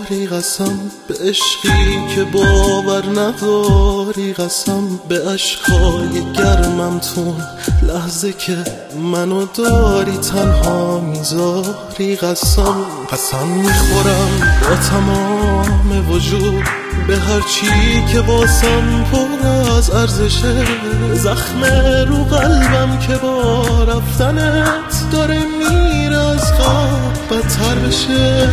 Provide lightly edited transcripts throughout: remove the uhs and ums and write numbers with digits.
باری، قسم به عشقی که باور نداری، قسم به عشقای گرمم تون لحظه که منو داری تنها میذاری، قسم میخورم با تمام وجود به هر چی که واسم پر از ارزشه، زخم رو قلبم که با رفتنت داره میره از خواب بدتر بشه.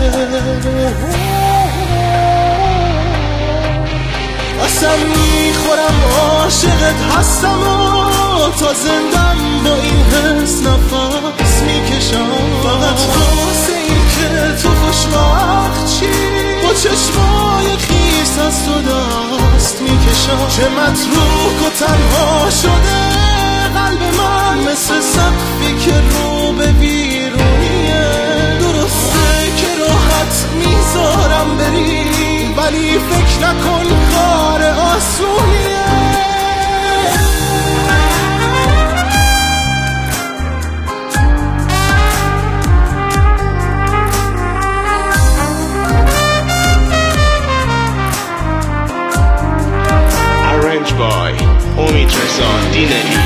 قسم میخورم عاشقت هستم و تا زندم با این حس نفس میکشم، فقط واسه این که تو خوشبخت چی با چشمای خیس از تو دست میکشم. چه متروک و تنها شده قلب من مثل سقفی که رو به بیرونیه، درسته که راحت میذارم بری ولی فکر نکن کار آسونیه. Arranged by Omid Reza Dineli.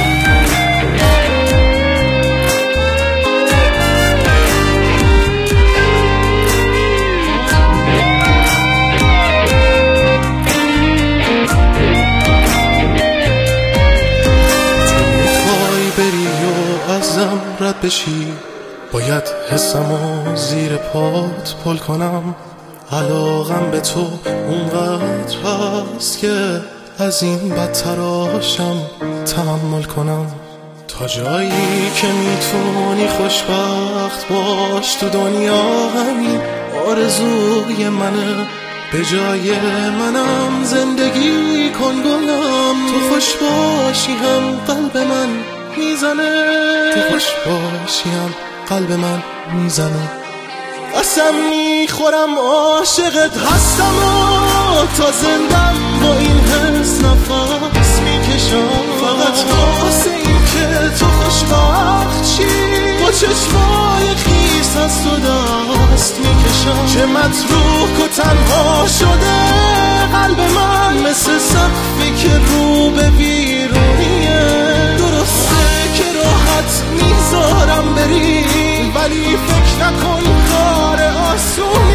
ازم رد بشی باید حسمو زیر پات پل کنم، علاقم به تو اونقدر هست که از این بدتراشم تحمل کنم، تا جایی که میتونی خوشبخت باش تو دنیا همین آرزوی منه، به جای منم زندگی کن گلم، تو خوش باشی هم قلب من میزنه، تو خوش باشی هم قلب من میزنه. قسم میخورم عاشقت هستم و تا زندم با این حس نفس میکشم، فقط واسه این که تو خوشبخت چی با چشمای خیس از تو دست میکشم. چه متروک و تنها شده قلب من مثل سقفی که رو به بیرونیه، درسته که راحت میذارم بری ولی فکر نکن کار آسون